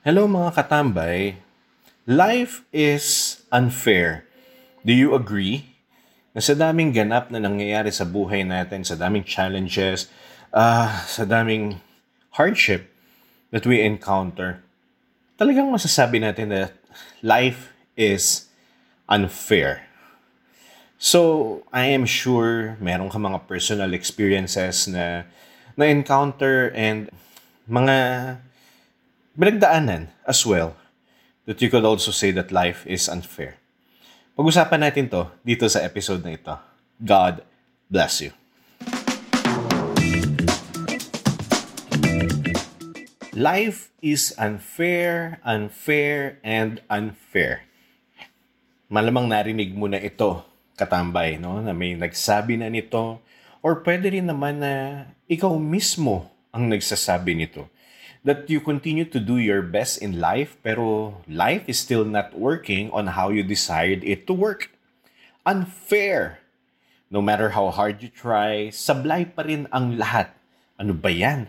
Hello mga katambay. Life is unfair. Do you agree? Na sa daming ganap na nangyayari sa buhay natin, sa daming challenges, sa daming hardship that we encounter, talagang masasabi natin that life is unfair. So, I am sure meron ka mga personal experiences na na-encounter and mga binagdaanan as well that you could also say that life is unfair. Pag-usapan natin to dito sa episode na ito. God bless you. Life is unfair, unfair, and unfair. Malamang narinig mo na ito, katambay, no? Na may nagsabi na nito or pwede rin naman na ikaw mismo ang nagsasabi nito. That you continue to do your best in life pero life is still not working on how you desired it to work. Unfair. No matter how hard you try, sablay pa rin ang lahat. Ano ba yan?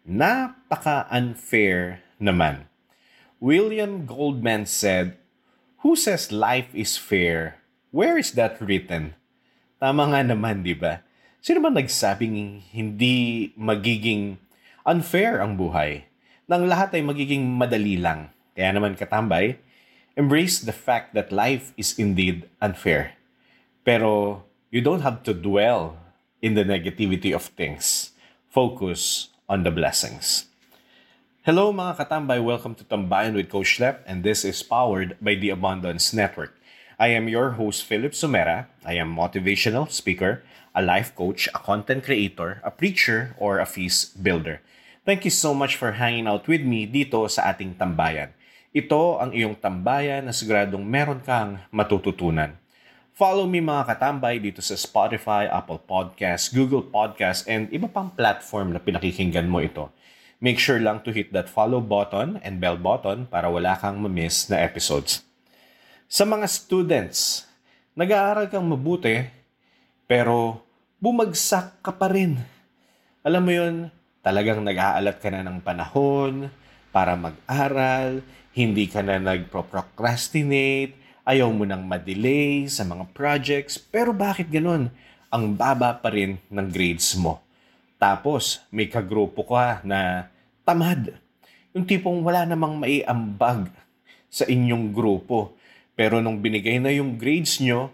Napaka-unfair naman. William Goldman said, "Who says life is fair? Where is that written?" Tama nga naman, di ba? Sino ba nagsabing hindi magiging unfair ang buhay? Nang lahat ay magiging madali lang. Kaya naman katambay, embrace the fact that life is indeed unfair. Pero you don't have to dwell in the negativity of things. Focus on the blessings. Hello mga katambay, welcome to Tambayan with Coach Lep, and this is powered by the Abundance Network. I am your host, Philip Sumera. I am motivational speaker, a life coach, a content creator, a preacher, or a feast builder. Thank you so much for hanging out with me dito sa ating tambayan. Ito ang iyong tambayan na siguradong meron kang matututunan. Follow me mga katambay dito sa Spotify, Apple Podcasts, Google Podcasts, and iba pang platform na pinakikinggan mo ito. Make sure lang to hit that follow button and bell button para wala kang ma-miss na episodes. Sa mga students, nag-aaral kang mabuti, pero bumagsak ka pa rin. Alam mo yun, talagang nag-aalat ka na ng panahon para mag-aral, hindi ka na nag-procrastinate, ayaw mo nang ma-delay sa mga projects, pero bakit ganun? Ang baba pa rin ng grades mo. Tapos, may kagrupo ka na tamad. Yung tipong wala namang maiambag sa inyong grupo. Pero nung binigay na yung grades nyo,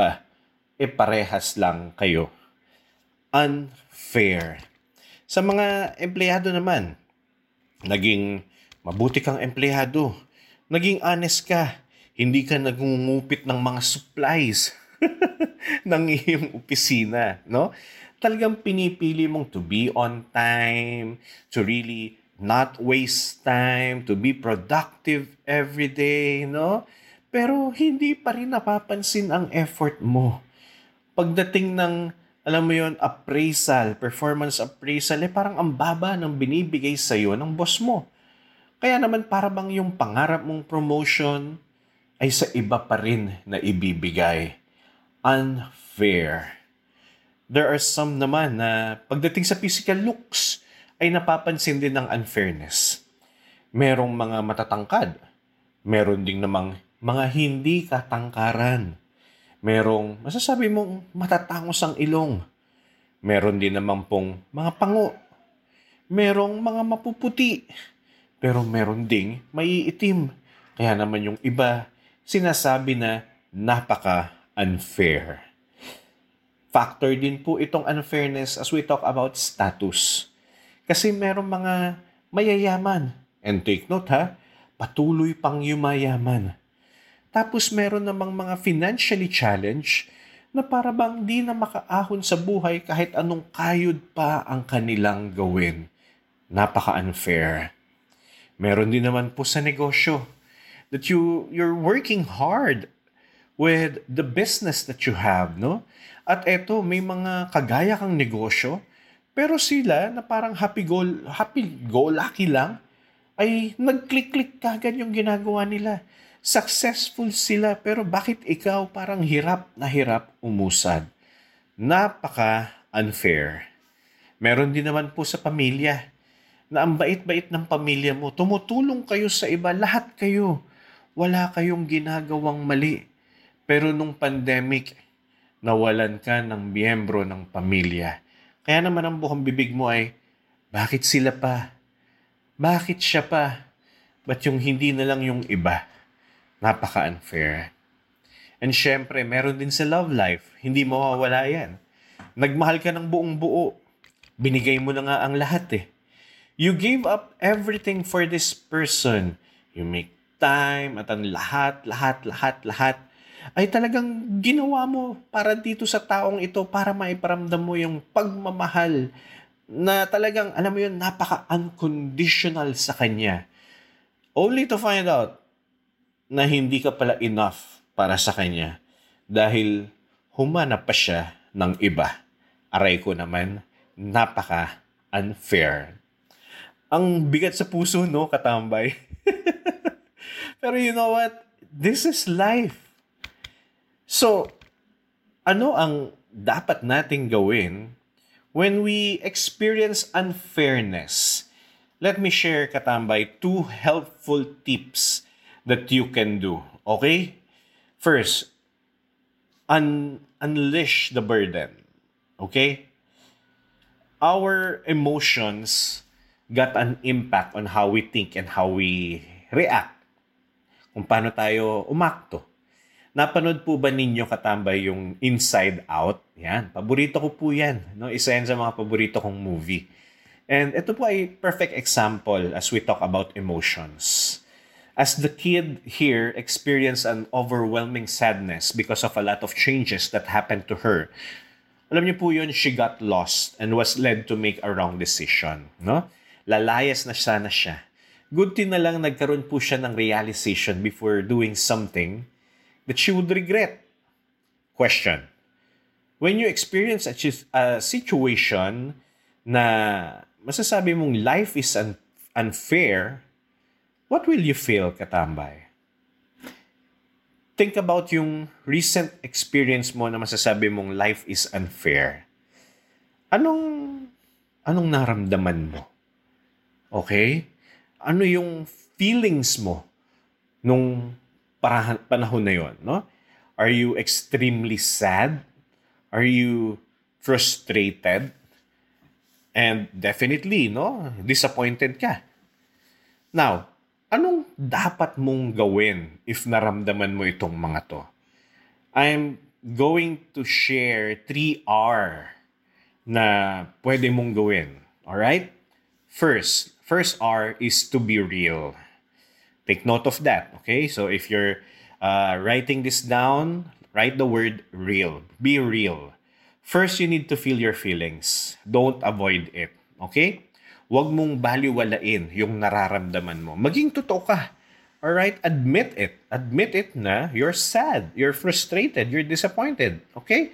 parehas lang kayo. Unfair. Sa mga empleyado naman, naging mabuti kang empleyado. Naging honest ka. Hindi ka nagungupit ng mga supplies ng iyong opisina, no? Talagang pinipili mong to be on time, to really not waste time, to be productive every day, no? Pero hindi pa rin napapansin ang effort mo. Pagdating ng, alam mo yon, appraisal, performance appraisal, parang ang baba ng binibigay sa'yo ng boss mo. Kaya naman para bang yung pangarap mong promotion ay sa iba pa rin na ibibigay. Unfair. There are some naman na pagdating sa physical looks ay napapansin din ng unfairness. Merong mga matatangkad. Meron ding namang mga hindi katangkaran. Merong masasabi mong matatangos ang ilong. Meron din naman pong mga pango. Merong mga mapuputi. Pero meron ding maiitim. Kaya naman yung iba, sinasabi na napaka-unfair. Factor din po itong unfairness as we talk about status. Kasi merong mga mayayaman. And take note ha, patuloy pang yumayaman. Tapos meron namang mga financially challenged na para bang di na makaahon sa buhay kahit anong kayod pa ang kanilang gawin. Napaka-unfair. Meron din naman po sa negosyo that you're working hard with the business that you have, no? At eto, may mga kagaya kang negosyo, pero sila na parang happy-go-lucky lang, ay nag-click-click kagad yung ginagawa nila. Successful sila, pero bakit ikaw parang hirap na hirap umusad? Napaka-unfair. Meron din naman po sa pamilya na ang bait-bait ng pamilya mo, tumutulong kayo sa iba, lahat kayo. Wala kayong ginagawang mali. Pero nung pandemic, nawalan ka ng miyembro ng pamilya. Kaya naman ang buong bibig mo ay, bakit sila pa? Bakit siya pa? Ba't yung hindi na lang yung iba? Napaka-unfair. And syempre, meron din sa love life. Hindi mawawala yan. Nagmahal ka ng buong buo. Binigay mo na nga ang lahat eh. You gave up everything for this person. You make time at ang lahat ay talagang ginawa mo para dito sa taong ito para maiparamdam mo yung pagmamahal na talagang, alam mo yun, napaka-unconditional sa kanya. Only to find out na hindi ka pala enough para sa kanya dahil humanap pa siya ng iba. Aray ko naman, napaka-unfair. Ang bigat sa puso, no, katambay? Pero you know what? This is life. So, ano ang dapat nating gawin when we experience unfairness? Let me share, katambay, 2 helpful tips that you can do. Okay? First, unleash the burden. Okay? Our emotions got an impact on how we think and how we react. Kung paano tayo umakto. Napanood po ba ninyo, katambay, yung Inside Out? Yan, paborito ko po yan. No? Isa yan sa mga paborito kong movie. And ito po ay perfect example as we talk about emotions. As the kid here experienced an overwhelming sadness because of a lot of changes that happened to her. Alam niyo po yun, she got lost and was led to make a wrong decision. No? Lalayas na sana siya. Good thing na lang nagkaroon po siya ng realization before doing something that she would regret. Question. When you experience a situation na masasabi mong life is unfair, what will you feel, katambay? Think about yung recent experience mo na masasabi mong life is unfair. Anong naramdaman mo? Okay? Ano yung feelings mo nung panahon na yon, no? Are you extremely sad? Are you frustrated? And definitely, no? Disappointed ka. Now, anong dapat mong gawin if naramdaman mo itong mga to? I'm going to share 3R na pwede mong gawin. Alright? First R is to be real. Take note of that, okay? So if you're writing this down, write the word real. Be real. First, you need to feel your feelings. Don't avoid it, okay? Huwag mong baliwalain yung nararamdaman mo. Maging totoo ka. Alright? Admit it. Admit it na you're sad, you're frustrated, you're disappointed, okay?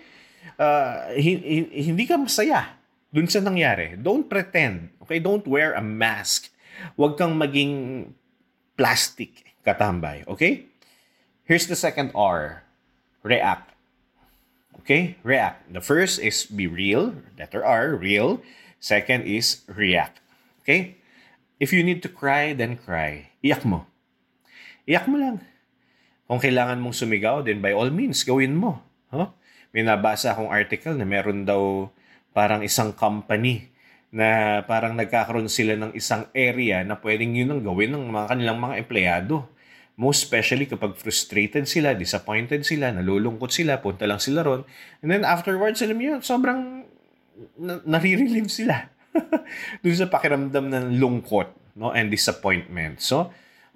Hindi ka masaya dun sa nangyari. Don't pretend, okay? Don't wear a mask. Huwag kang maging plastic, katambay. Okay? Here's the second R. React. Okay? React. The first is be real. Letter R, real. Second is react. Okay? If you need to cry, then cry. Iyak mo. Iyak mo lang. Kung kailangan mong sumigaw, then by all means, gawin mo. Huh? May nabasa akong article na meron daw parang isang company na parang nagkakaroon sila ng isang area na pwedeng yun ang gawin ng mga kanilang mga empleyado. Most especially kapag frustrated sila, disappointed sila, nalulungkot sila, punta lang sila ron. And then afterwards, alam niyo, sobrang nare-relieve sila. Doon sa pakiramdam ng lungkot, no, and disappointment. So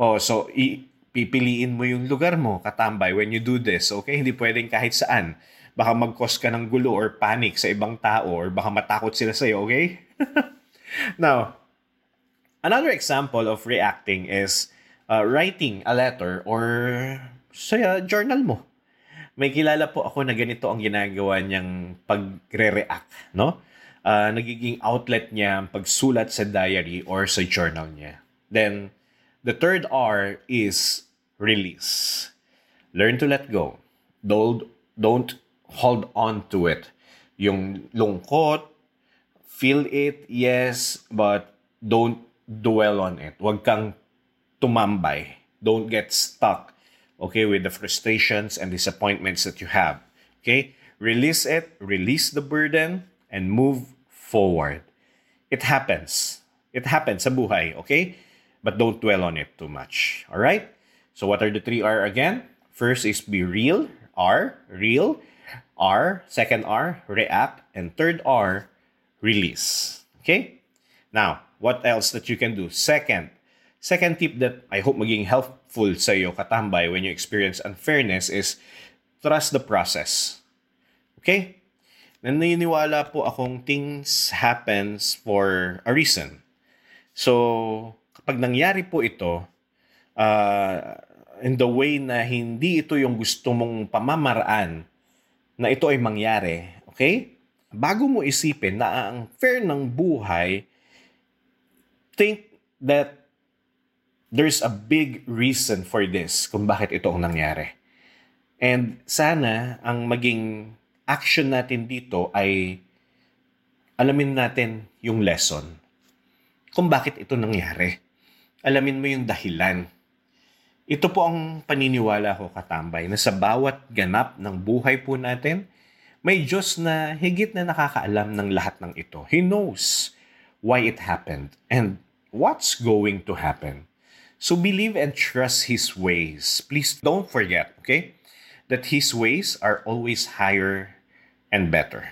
pipiliin mo yung lugar mo, katambay, when you do this, okay? Hindi pwedeng kahit saan. Baka mag-cause ka ng gulo or panic sa ibang tao or baka matakot sila sa'yo, okay? Now, another example of reacting is writing a letter or sa journal mo. May kilala po ako na ganito ang ginagawa niyang pagre-react, no? Nagiging outlet niya ang pagsulat sa diary or sa journal niya. Then, the third R is release. Learn to let go. Don't hold on to it. Yung lungkot, feel it, yes, but don't dwell on it. Huwag kang tumambay. Don't get stuck, okay, with the frustrations and disappointments that you have. Okay? Release it, release the burden, and move forward. It happens. It happens sa buhay, okay? But don't dwell on it too much. All right? So what are the 3R again? First is be real, R, real. R, second R, react. And third R, release. Okay? Now, what else that you can do? Second tip that I hope maging helpful sa iyo, katambay, when you experience unfairness is trust the process. Okay? Naniniwala po akong things happens for a reason. So, kapag nangyari po ito, in the way na hindi ito yung gusto mong pamamaraan na ito ay mangyari, okay? Bago mo isipin na ang fair ng buhay, think that there's a big reason for this kung bakit ito ang nangyari. And sana ang maging action natin dito ay alamin natin yung lesson. Kung bakit ito nangyari. Alamin mo yung dahilan. Ito po ang paniniwala ko, katambay, na sa bawat ganap ng buhay po natin, may Diyos na higit na nakakaalam ng lahat ng ito. He knows why it happened and what's going to happen. So believe and trust His ways. Please don't forget, okay, that His ways are always higher and better.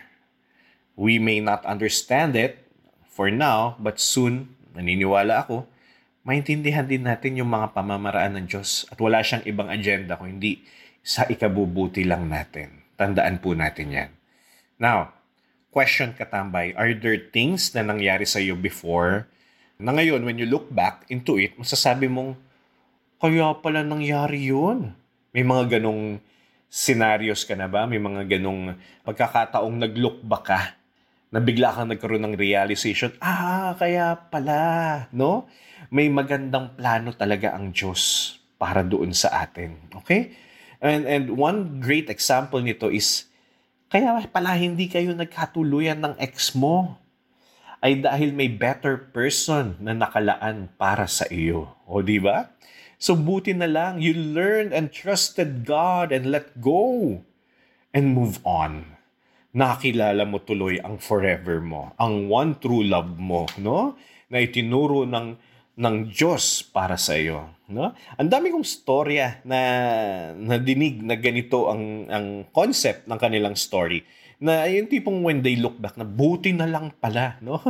We may not understand it for now, but soon, naniniwala ako, maintindihan din natin yung mga pamamaraan ng Diyos at wala siyang ibang agenda kung hindi sa ikabubuti lang natin. Tandaan po natin yan. Now, question, katambay, are there things na nangyari sa iyo before na ngayon, when you look back into it, masasabi mong, kaya pala nangyari yun? May mga ganong scenarios ka na ba? May mga ganong pagkakataong nag-look back ka na bigla kang nagkaroon ng realization, kaya pala, no? May magandang plano talaga ang Diyos para doon sa atin. Okay? And one great example nito is, kaya pala hindi kayo nagkatuluyan ng ex mo ay dahil may better person na nakalaan para sa iyo. O, di ba? So, buti na lang, you learned and trusted God and let go and move on. Nakilala mo tuloy ang forever mo, ang one true love mo, no? Na itinuro ng Diyos para sa iyo, no? Ang dami kong storya na nadinig na ganito ang concept ng kanilang story. Na yung tipong when they look back na buti na lang pala, no?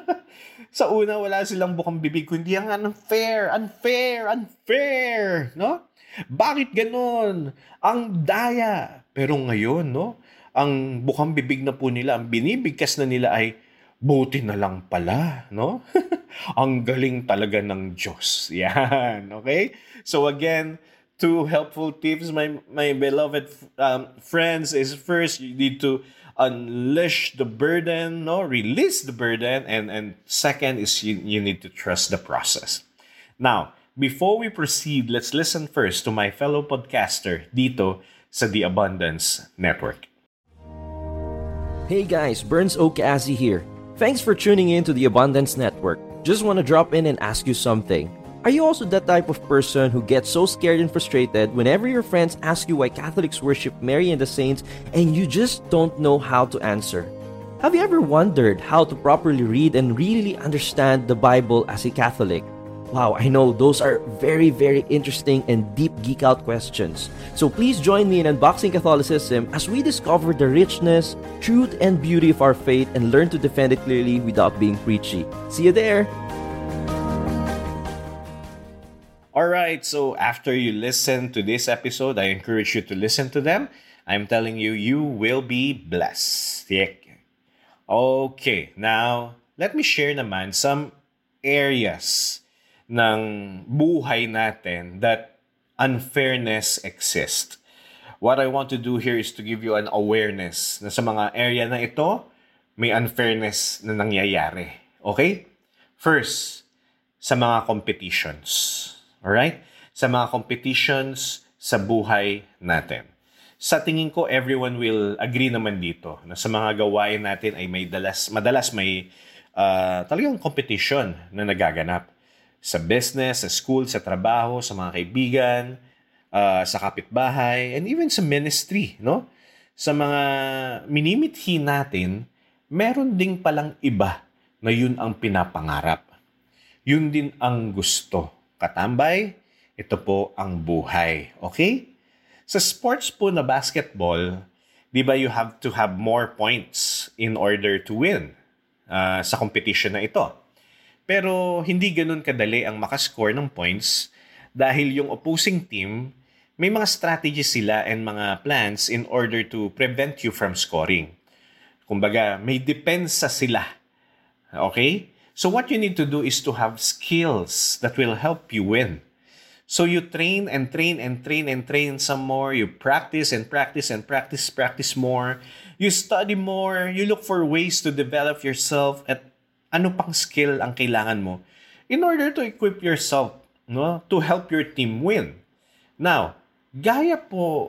Sa una, wala silang bukang bibig, kundi ang unfair, no? Bakit ganon? Ang daya. Pero ngayon, no? Ang bukang bibig na po nila, ang binibigkas na nila ay buti na lang pala, no? Ang galing talaga ng Diyos. Yan, okay? So again, 2 helpful tips, my beloved friends, is first, you need to unleash the burden, no? Release the burden, and second is you need to trust the process. Now, before we proceed, let's listen first to my fellow podcaster dito sa The Abundance Network. Hey guys, Burns Okazi here. Thanks for tuning in to The Abundance Network. Just want to drop in and ask you something. Are you also that type of person who gets so scared and frustrated whenever your friends ask you why Catholics worship Mary and the saints and you just don't know how to answer? Have you ever wondered how to properly read and really understand the Bible as a Catholic? Wow, I know those are very, very interesting and deep geek out questions. So please join me in Unboxing Catholicism as we discover the richness, truth, and beauty of our faith and learn to defend it clearly without being preachy. See you there! Alright, so after you listen to this episode, I encourage you to listen to them. I'm telling you, you will be blessed. Okay, now, let me share naman some areas ng buhay natin that unfairness exists. What I want to do here is to give you an awareness na sa mga area na ito, may unfairness na nangyayari. Okay? First, sa mga competitions. Alright? Sa mga competitions sa buhay natin. Sa tingin ko, everyone will agree naman dito na sa mga gawain natin ay madalas may talagang competition na nagaganap. sa business, sa school, sa trabaho, sa mga kaibigan, sa kapitbahay, and even sa ministry, no? Sa mga minimithi natin, meron ding palang iba na yun ang pinapangarap. Yun din ang gusto. Katambay, ito po ang buhay. Okay? Sa sports po na basketball, di ba you have to have more points in order to win sa competition na ito. Pero hindi ganun kadali ang makascore ng points dahil yung opposing team, may mga strategies sila and mga plans in order to prevent you from scoring. Kumbaga, may depensa sila. Okay? So what you need to do is to have skills that will help you win. So you train and train and train and train some more. You practice and practice and practice more. You study more. You look for ways to develop yourself at ano pang skill ang kailangan mo in order to equip yourself, no, to help your team win. Now, gaya po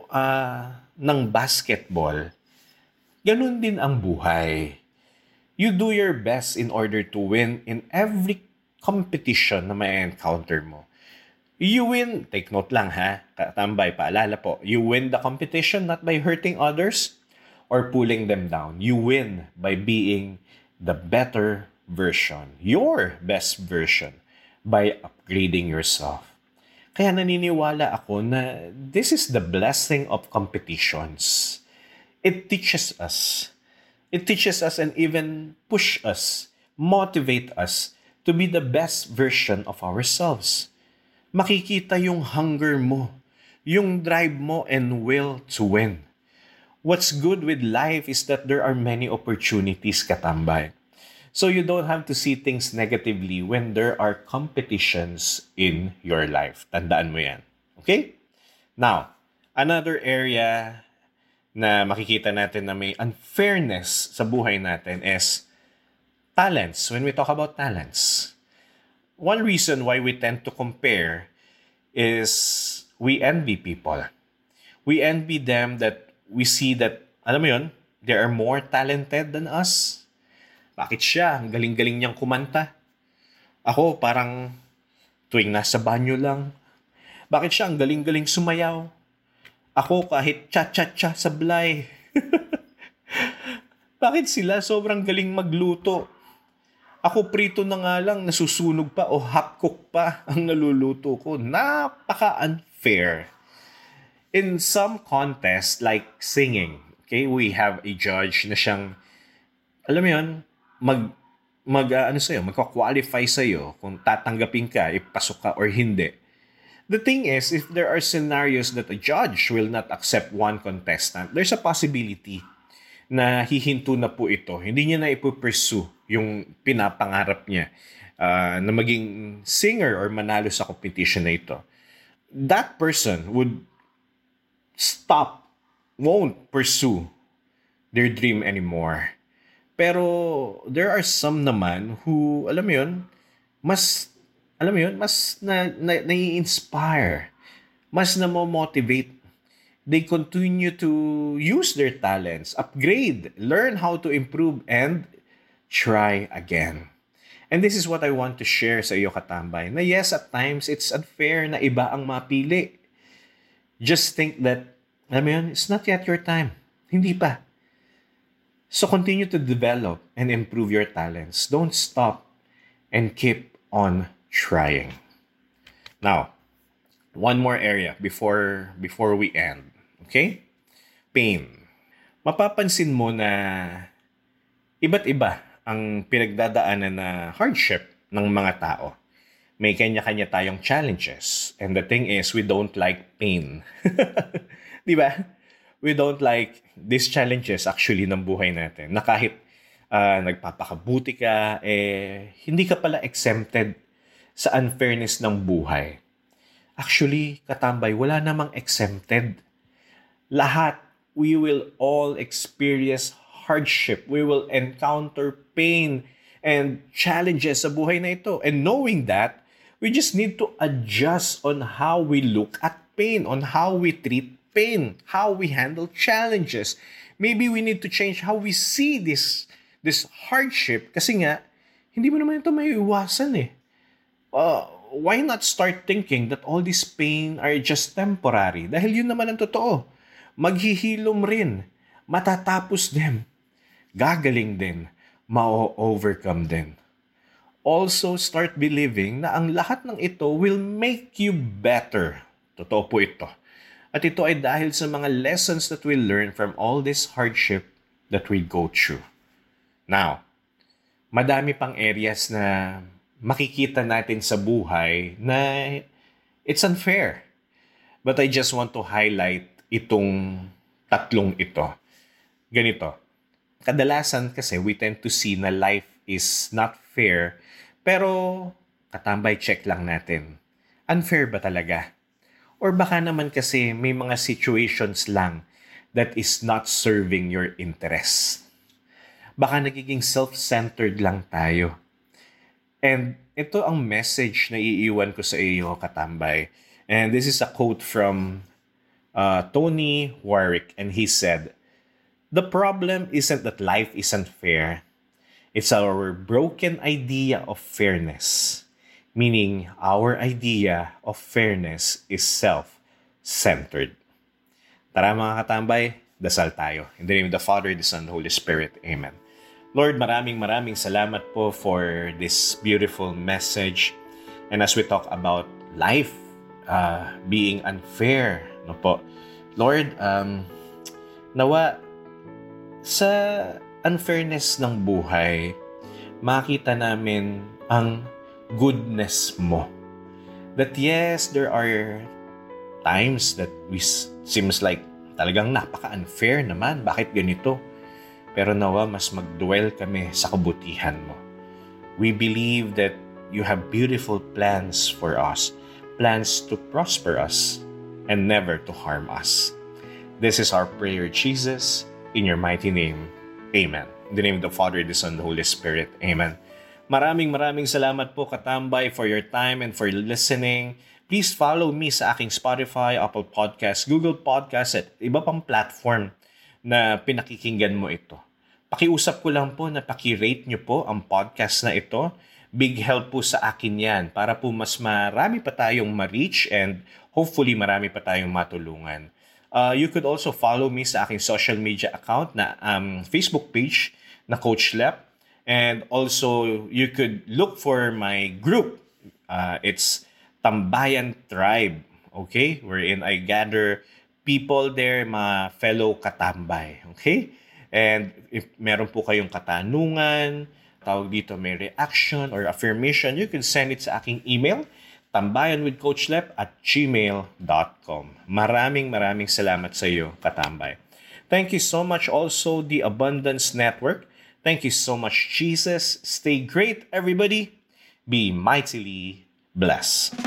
ng basketball, ganun din ang buhay. You do your best in order to win in every competition na may encounter mo. You win, take note lang ha, katambay, paalala po, you win the competition not by hurting others or pulling them down. You win by being the better version, your best version, by upgrading yourself. Kaya naniniwala ako na this is the blessing of competitions. It teaches us. It teaches us and even push us, motivate us to be the best version of ourselves. Makikita yung hunger mo, yung drive mo and will to win. What's good with life is that there are many opportunities, katambay. So you don't have to see things negatively when there are competitions in your life. Tandaan mo yan. Okay? Now, another area na makikita natin na may unfairness sa buhay natin is talents. When we talk about talents, one reason why we tend to compare is we envy people. We envy them that we see that, alam mo yun, they are more talented than us. Bakit siya? Ang galing-galing niyang kumanta. Ako, parang tuwing nasa banyo lang. Bakit siya? Ang galing-galing sumayaw. Ako, kahit cha-cha-cha sablay. Bakit sila sobrang galing magluto? Ako prito na nga lang, nasusunog pa o half-cook pa ang naluluto ko. Napaka-unfair. In some contests, like singing, okay, we have a judge na siyang, alam mo yun, magka-qualify sa'yo kung tatanggapin ka, ipasok ka or hindi. The thing is, if there are scenarios that a judge will not accept one contestant, there's a possibility na hihinto na po ito. Hindi niya na ipupursue yung pinapangarap niya na maging singer or manalo sa competition na ito. That person would won't pursue their dream anymore. Pero there are some naman who, mas nai-inspire, mas na-motivate. They continue to use their talents, upgrade, learn how to improve, and try again. And this is what I want to share sa iyo, katambay, na yes, at times, it's unfair na iba ang mapili. Just think that, it's not yet your time. Hindi pa. So continue to develop and improve your talents. Don't stop and keep on trying. Now, one more area before we end. Okay? Pain. Mapapansin mo na iba't iba ang pinagdadaanan na hardship ng mga tao. May kanya-kanya tayong challenges. And the thing is, we don't like pain. Di ba? We don't like these challenges actually ng buhay natin. Na kahit nagpapakabuti ka, hindi ka pala exempted sa unfairness ng buhay. Actually, katambay, wala namang exempted. Lahat, we will all experience hardship. We will encounter pain and challenges sa buhay na ito. And knowing that, we just need to adjust on how we look at pain, on how we treat pain, how we handle challenges. Maybe we need to change how we see this hardship kasi nga, hindi mo naman ito may iwasan eh. why not start thinking that all this pain are just temporary? Dahil yun naman ang totoo. Maghihilom rin. Matatapos din. Gagaling din. Ma-overcome din. Also, start believing na ang lahat ng ito will make you better. Totoo po ito. At ito ay dahil sa mga lessons that we learn from all this hardship that we go through. Now, madami pang areas na makikita natin sa buhay na it's unfair. But I just want to highlight itong tatlong ito. Ganito. Kadalasan kasi we tend to see na life is not fair, pero katambay check lang natin. Unfair ba talaga? Or baka naman kasi may mga situations lang that is not serving your interest. Baka nagiging self-centered lang tayo. And ito ang message na iiwan ko sa iyo, katambay. And this is a quote from Tony Warwick. And he said, "The problem isn't that life isn't fair. It's our broken idea of fairness." Meaning, our idea of fairness is self-centered. Tara mga katambay, dasal tayo. In the name of the Father, the Son, and the Holy Spirit. Amen. Lord, maraming salamat po for this beautiful message. And as we talk about life being unfair, no po, Lord, nawa sa unfairness ng buhay, makita namin ang goodness mo. That yes, there are times that we seems like talagang napaka-unfair naman. Bakit ganito? Pero nawa, mas mag-dwell kami sa kabutihan mo. We believe that you have beautiful plans for us. Plans to prosper us and never to harm us. This is our prayer, Jesus, in your mighty name. Amen. In the name of the Father, the Son, and the Holy Spirit. Amen. Maraming salamat po, katambay, for your time and for listening. Please follow me sa aking Spotify, Apple Podcasts, Google Podcasts, at iba pang platform na pinakikinggan mo ito. Pakiusap ko lang po na paki-rate nyo po ang podcast na ito. Big help po sa akin yan para po mas marami pa tayong ma-reach and hopefully marami pa tayong matulungan. You could also follow me sa aking social media account na Facebook page na Coach Lep. And also, you could look for my group. It's Tambayan Tribe, okay? Wherein I gather people there, mga fellow katambay, okay? And if meron po kayong katanungan, tawag dito may reaction or affirmation, you can send it sa aking email, tambayanwithcoachlep@gmail.com. Maraming salamat sa iyo, katambay. Thank you so much also, the Abundance Network. Thank you so much, Jesus. Stay great, everybody. Be mightily blessed.